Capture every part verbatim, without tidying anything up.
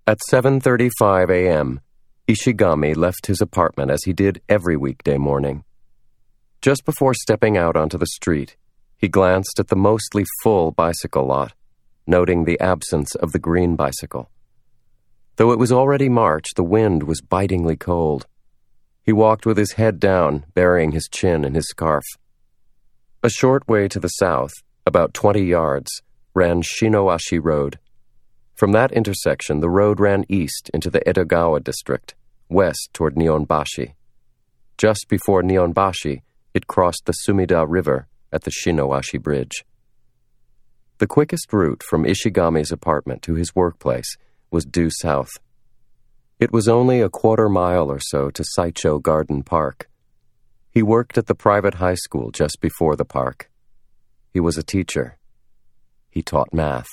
At seven thirty-five a.m., Ishigami left his apartment as he did every weekday morning. Just before stepping out onto the street, he glanced at the mostly full bicycle lot, noting the absence of the green bicycle. Though it was already March, the wind was bitingly cold. He walked with his head down, burying his chin in his scarf. A short way to the south, about twenty yards, ran Shinoashi Road. From that intersection, the road ran east into the Edogawa district, west toward Nihonbashi. Just before Nihonbashi, it crossed the Sumida River at the Shinoashi Bridge. The quickest route from Ishigami's apartment to his workplace was due south. It was only a quarter mile or so to Saicho Garden Park. He worked at the private high school just before the park. He was a teacher. He taught math.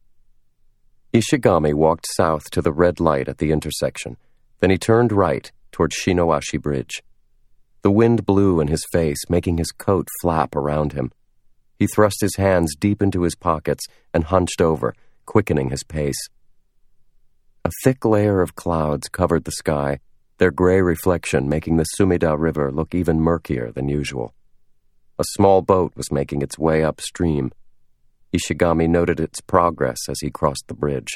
Ishigami walked south to the red light at the intersection. Then he turned right toward Shinoashi Bridge. The wind blew in his face, making his coat flap around him. He thrust his hands deep into his pockets and hunched over, quickening his pace. A thick layer of clouds covered the sky, their gray reflection making the Sumida River look even murkier than usual. A small boat was making its way upstream. Ishigami noted its progress as he crossed the bridge.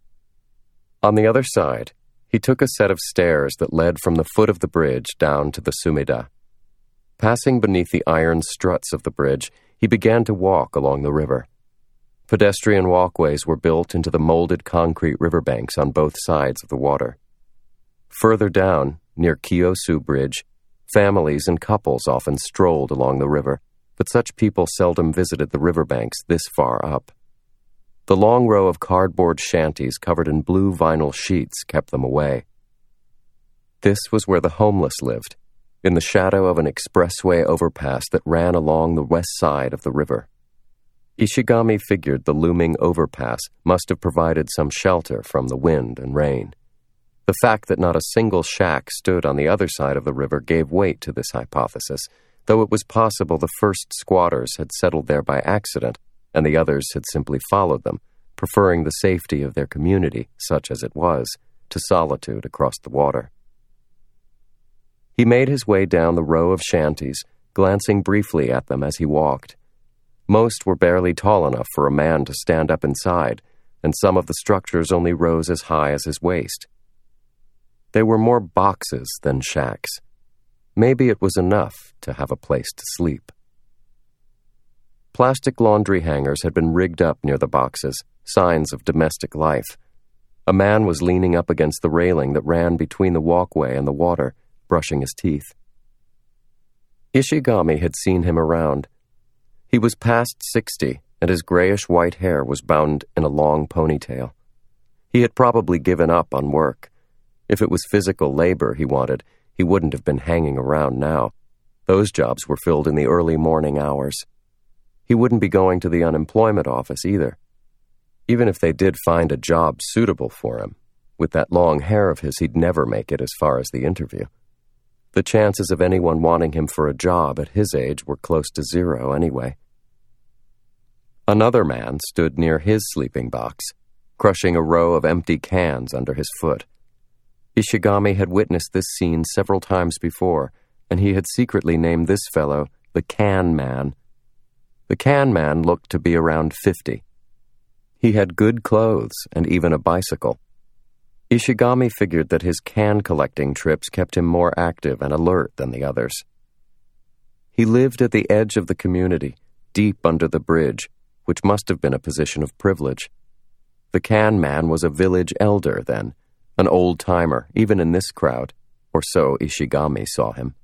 On the other side, he took a set of stairs that led from the foot of the bridge down to the Sumida. Passing beneath the iron struts of the bridge, he began to walk along the river. Pedestrian walkways were built into the molded concrete riverbanks on both sides of the water. Further down, near Kiyosu Bridge, families and couples often strolled along the river, but such people seldom visited the riverbanks this far up. The long row of cardboard shanties covered in blue vinyl sheets kept them away. This was where the homeless lived, in the shadow of an expressway overpass that ran along the west side of the river. Ishigami figured the looming overpass must have provided some shelter from the wind and rain. The fact that not a single shack stood on the other side of the river gave weight to this hypothesis, though it was possible the first squatters had settled there by accident and the others had simply followed them, preferring the safety of their community, such as it was, to solitude across the water. He made his way down the row of shanties, glancing briefly at them as he walked. Most were barely tall enough for a man to stand up inside, and some of the structures only rose as high as his waist. They were more boxes than shacks. Maybe it was enough to have a place to sleep. Plastic laundry hangers had been rigged up near the boxes, signs of domestic life. A man was leaning up against the railing that ran between the walkway and the water, brushing his teeth. Ishigami had seen him around. He was past sixty, and his grayish-white hair was bound in a long ponytail. He had probably given up on work. If it was physical labor he wanted, he wouldn't have been hanging around now. Those jobs were filled in the early morning hours. He wouldn't be going to the unemployment office either. Even if they did find a job suitable for him, with that long hair of his, he'd never make it as far as the interview. The chances of anyone wanting him for a job at his age were close to zero anyway. Another man stood near his sleeping box, crushing a row of empty cans under his foot. Ishigami had witnessed this scene several times before, and he had secretly named this fellow the Can Man. The Can Man looked to be around fifty. He had good clothes and even a bicycle. Ishigami figured that his can collecting trips kept him more active and alert than the others. He lived at the edge of the community, deep under the bridge, which must have been a position of privilege. The Can Man was a village elder then, an old-timer, even in this crowd, or so Ishigami saw him.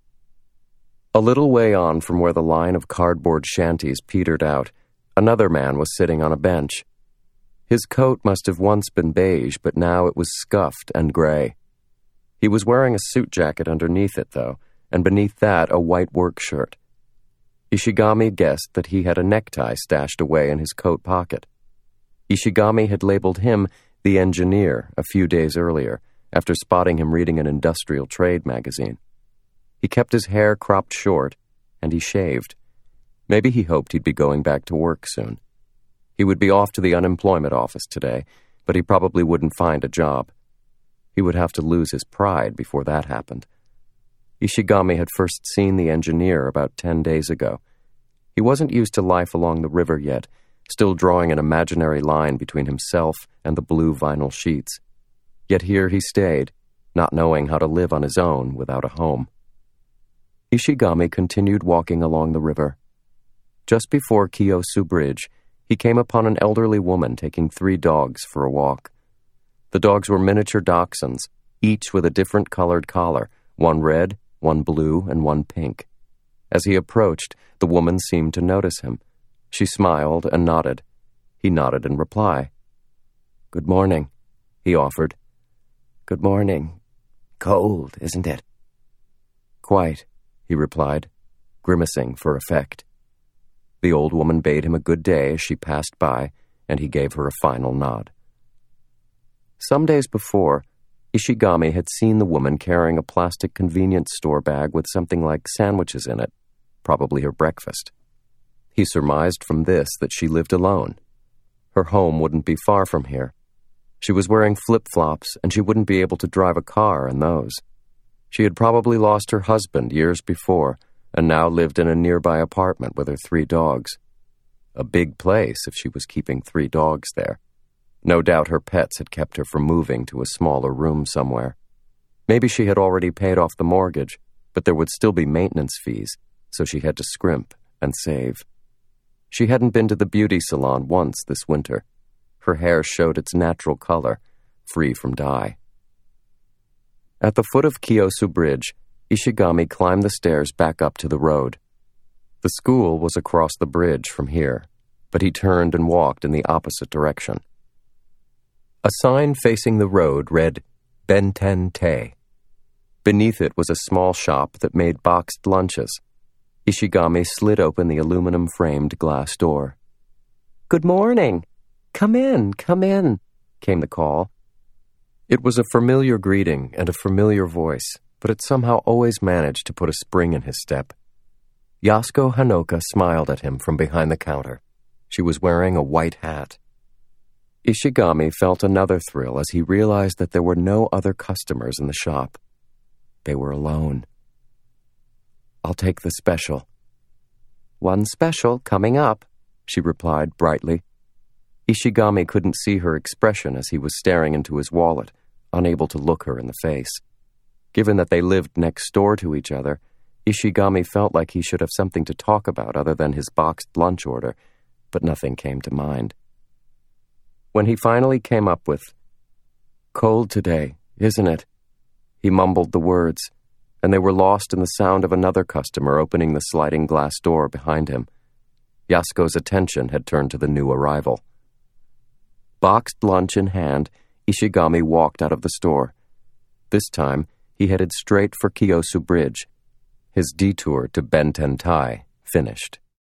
A little way on from where the line of cardboard shanties petered out, another man was sitting on a bench. His coat must have once been beige, but now it was scuffed and gray. He was wearing a suit jacket underneath it, though, and beneath that a white work shirt. Ishigami guessed that he had a necktie stashed away in his coat pocket. Ishigami had labeled him the engineer a few days earlier, after spotting him reading an industrial trade magazine. He kept his hair cropped short, and he shaved. Maybe he hoped he'd be going back to work soon. He would be off to the unemployment office today, but he probably wouldn't find a job. He would have to lose his pride before that happened. Ishigami had first seen the engineer about ten days ago. He wasn't used to life along the river yet, still drawing an imaginary line between himself and the blue vinyl sheets. Yet here he stayed, not knowing how to live on his own without a home. Ishigami continued walking along the river. Just before Kiyosu Bridge, he came upon an elderly woman taking three dogs for a walk. The dogs were miniature dachshunds, each with a different colored collar, one red, one blue, and one pink. As he approached, the woman seemed to notice him. She smiled and nodded. He nodded in reply. "Good morning," he offered. "Good morning. Cold, isn't it?" "Quite," he replied, grimacing for effect. The old woman bade him a good day as she passed by, and he gave her a final nod. Some days before, Ishigami had seen the woman carrying a plastic convenience store bag with something like sandwiches in it, probably her breakfast. He surmised from this that she lived alone. Her home wouldn't be far from here. She was wearing flip-flops, and she wouldn't be able to drive a car in those. She had probably lost her husband years before, and now lived in a nearby apartment with her three dogs. A big place if she was keeping three dogs there. No doubt her pets had kept her from moving to a smaller room somewhere. Maybe she had already paid off the mortgage, but there would still be maintenance fees, so she had to scrimp and save. She hadn't been to the beauty salon once this winter. Her hair showed its natural color, free from dye. At the foot of Kiyosu Bridge, Ishigami climbed the stairs back up to the road. The school was across the bridge from here, but he turned and walked in the opposite direction. A sign facing the road read, Benten Te. Beneath it was a small shop that made boxed lunches. Ishigami slid open the aluminum-framed glass door. "Good morning! Come in, come in," came the call. It was a familiar greeting and a familiar voice, but it somehow always managed to put a spring in his step. Yasuko Hanoka smiled at him from behind the counter. She was wearing a white hat. Ishigami felt another thrill as he realized that there were no other customers in the shop. They were alone. "I'll take the special." "One special coming up," she replied brightly. Ishigami couldn't see her expression as he was staring into his wallet, unable to look her in the face. Given that they lived next door to each other, Ishigami felt like he should have something to talk about other than his boxed lunch order, but nothing came to mind. When he finally came up with, "Cold today, isn't it?" he mumbled the words, and they were lost in the sound of another customer opening the sliding glass door behind him. Yasuko's attention had turned to the new arrival. Boxed lunch in hand, Ishigami walked out of the store. This time, he headed straight for Kiyosu Bridge. His detour to Benten Tai finished.